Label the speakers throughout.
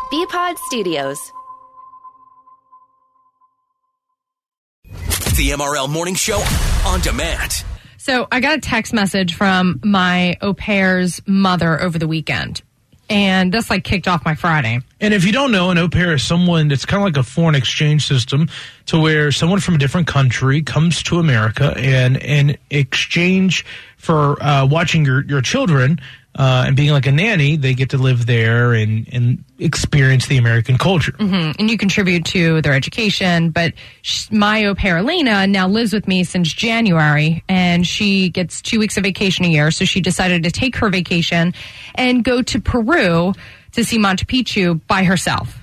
Speaker 1: BPod Studios.
Speaker 2: The MRL Morning Show on demand.
Speaker 3: So I got a text message from my au pair's mother over the weekend. And this kicked off my Friday.
Speaker 4: And if you don't know, an au pair is someone that's kind of like a foreign exchange system to where someone from a different country comes to America and in exchange for watching your children and being like a nanny, they get to live there and experience the American culture.
Speaker 3: Mm-hmm. And you contribute to their education. But my au pair, Elena, now lives with me since January, and she gets 2 weeks of vacation a year. So she decided to take her vacation and go to Peru to see Machu Picchu by herself.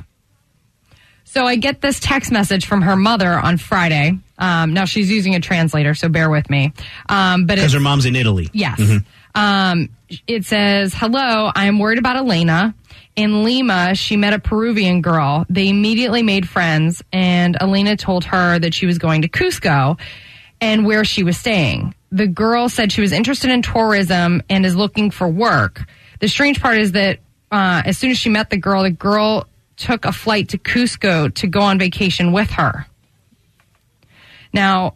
Speaker 3: So I get this text message from her mother on Friday. Now she's using a translator, so bear with me.
Speaker 5: Because her mom's in Italy.
Speaker 3: Yes.
Speaker 5: Mm-hmm.
Speaker 3: It says, "Hello, I am worried about Elena. In Lima, she met a Peruvian girl. They immediately made friends, and Elena told her that she was going to Cusco and where she was staying. The girl said she was interested in tourism and is looking for work. The strange part is that as soon as she met the girl took a flight to Cusco to go on vacation with her. Now,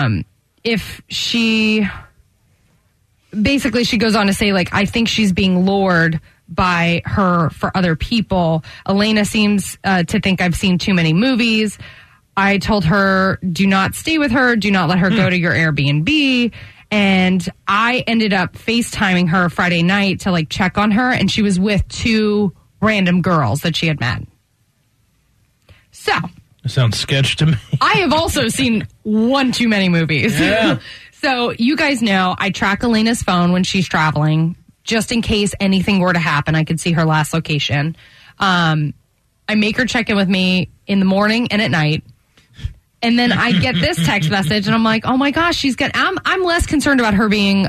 Speaker 3: if she... Basically, she goes on to say, I think she's being lured by her for other people. Elena seems to think I've seen too many movies. I told her, do not stay with her. Do not let her go to your Airbnb. And I ended up FaceTiming her Friday night to, check on her. And she was with 2 random girls that she had met. So.
Speaker 4: That sounds sketch to me.
Speaker 3: I have also seen one too many movies.
Speaker 4: Yeah.
Speaker 3: So you guys know I track Elena's phone when she's traveling, just in case anything were to happen. I could see her last location. I make her check in with me in the morning and at night. And then I get this text message, and I'm like, oh, my gosh, I'm less concerned about her being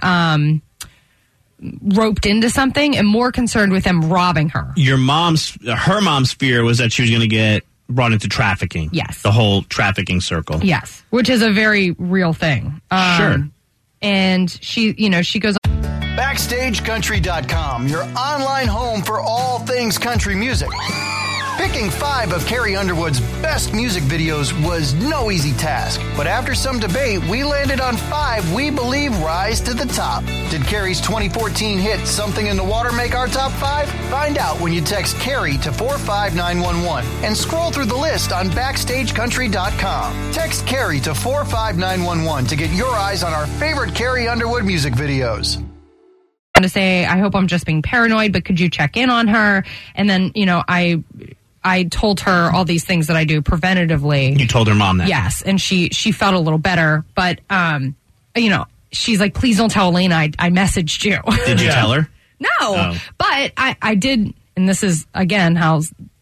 Speaker 3: roped into something and more concerned with them robbing her.
Speaker 5: Her mom's fear was that she was going to get brought into trafficking.
Speaker 3: Yes.
Speaker 5: The whole trafficking circle.
Speaker 3: Yes, which is a very real thing.
Speaker 5: Sure.
Speaker 3: And she goes...
Speaker 6: BackstageCountry.com, your online home for all things country music. Picking 5 of Carrie Underwood's best music videos was no easy task. But after some debate, we landed on 5 we believe rise to the top. Did Carrie's 2014 hit Something in the Water make our top 5? Find out when you text Carrie to 45911 and scroll through the list on BackstageCountry.com. Text Carrie to 45911 to get your eyes on our favorite Carrie Underwood music videos.
Speaker 3: To say, I hope I'm just being paranoid, but could you check in on her? And then, I told her all these things that I do preventatively.
Speaker 5: You told her mom that?
Speaker 3: Yes, and she felt a little better. But, she's like, please don't tell Elena I messaged you.
Speaker 5: Did you tell her?
Speaker 3: No, but I did, and this is, again, how,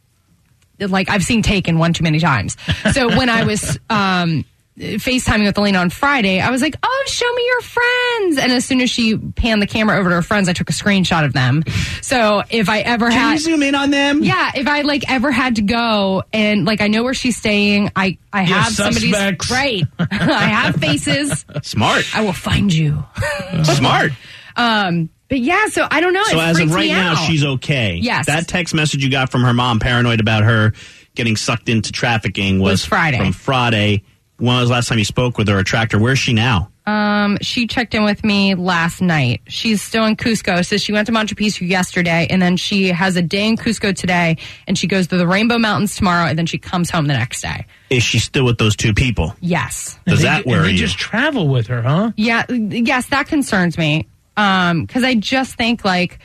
Speaker 3: I've seen Taken one too many times. So when I was FaceTiming with Elena on Friday, I was like, oh, show me your friends. And as soon as she panned the camera over to her friends, I took a screenshot of them. So if I ever
Speaker 5: Can you zoom in on them?
Speaker 3: Yeah, if I ever had to go and I know where she's staying, I have somebody's right. I have faces.
Speaker 5: Smart.
Speaker 3: I will find you.
Speaker 5: Smart.
Speaker 3: But yeah, so I don't know.
Speaker 5: So as of right now, she's okay.
Speaker 3: Yes.
Speaker 5: That text message you got from her mom, paranoid about her getting sucked into trafficking, was
Speaker 3: Friday.
Speaker 5: From Friday. When was the last time you spoke with her or tracked her? Where's she now?
Speaker 3: She checked in with me last night. She's still in Cusco. So she went to Machu Picchu yesterday, and then she has a day in Cusco today, and she goes to the Rainbow Mountains tomorrow, and then she comes home the next day.
Speaker 5: Is she still with those 2 people?
Speaker 3: Yes.
Speaker 5: Does that worry
Speaker 4: they
Speaker 5: you?
Speaker 4: just travel with her, huh?
Speaker 3: Yeah. Yes, that concerns me. Because I just think,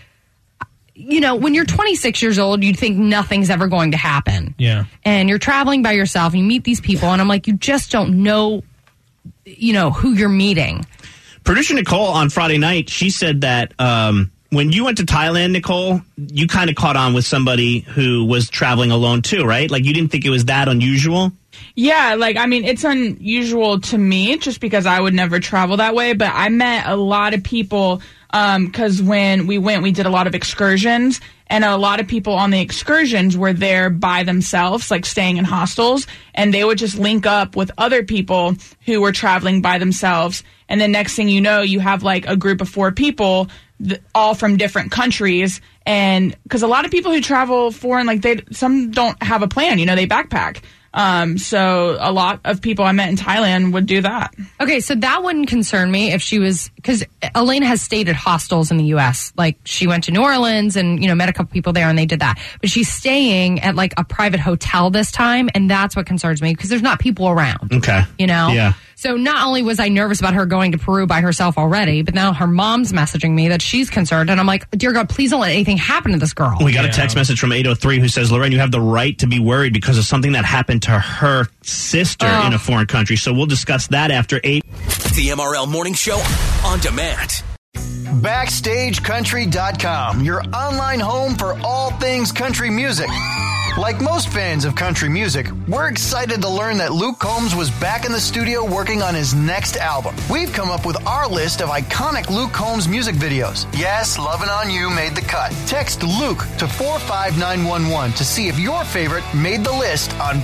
Speaker 3: when you're 26 years old, you'd think nothing's ever going to happen.
Speaker 4: Yeah.
Speaker 3: And you're traveling by yourself, and you meet these people, and I'm like, you just don't know, who you're meeting.
Speaker 5: Producer Nicole on Friday night, she said that when you went to Thailand, Nicole, you kind of caught on with somebody who was traveling alone too, right? You didn't think it was that unusual?
Speaker 7: Yeah, it's unusual to me just because I would never travel that way. But I met a lot of people because when we went, we did a lot of excursions. And a lot of people on the excursions were there by themselves, staying in hostels. And they would just link up with other people who were traveling by themselves. And then next thing you know, you have a group of 4 people all from different countries. And because a lot of people who travel foreign, like some don't have a plan, they backpack. So a lot of people I met in Thailand would do that.
Speaker 3: Okay, so that wouldn't concern me if she was, because Elena has stayed at hostels in the U.S. Like, she went to New Orleans and, met a couple people there and they did that. But she's staying at, like, a private hotel this time, and that's what concerns me, because there's not people around.
Speaker 5: Okay.
Speaker 3: Yeah. So not only was I nervous about her going to Peru by herself already, but now her mom's messaging me that she's concerned, and I'm like, dear God, please don't let anything happen to this girl.
Speaker 5: We got a text message from 803 who says, Lorraine, you have the right to be worried because of something that happened to her sister in a foreign country. So we'll discuss that after 8.
Speaker 2: The MRL Morning Show on demand.
Speaker 6: BackstageCountry.com, your online home for all things country music. Like most fans of country music, we're excited to learn that Luke Combs was back in the studio working on his next album. We've come up with our list of iconic Luke Combs music videos. Yes, Lovin' On You made the cut. Text Luke to 45911 to see if your favorite made the list on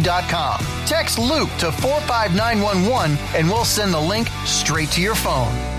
Speaker 6: BackstageCountry.com. Text Luke to 45911 and we'll send the link straight to your phone.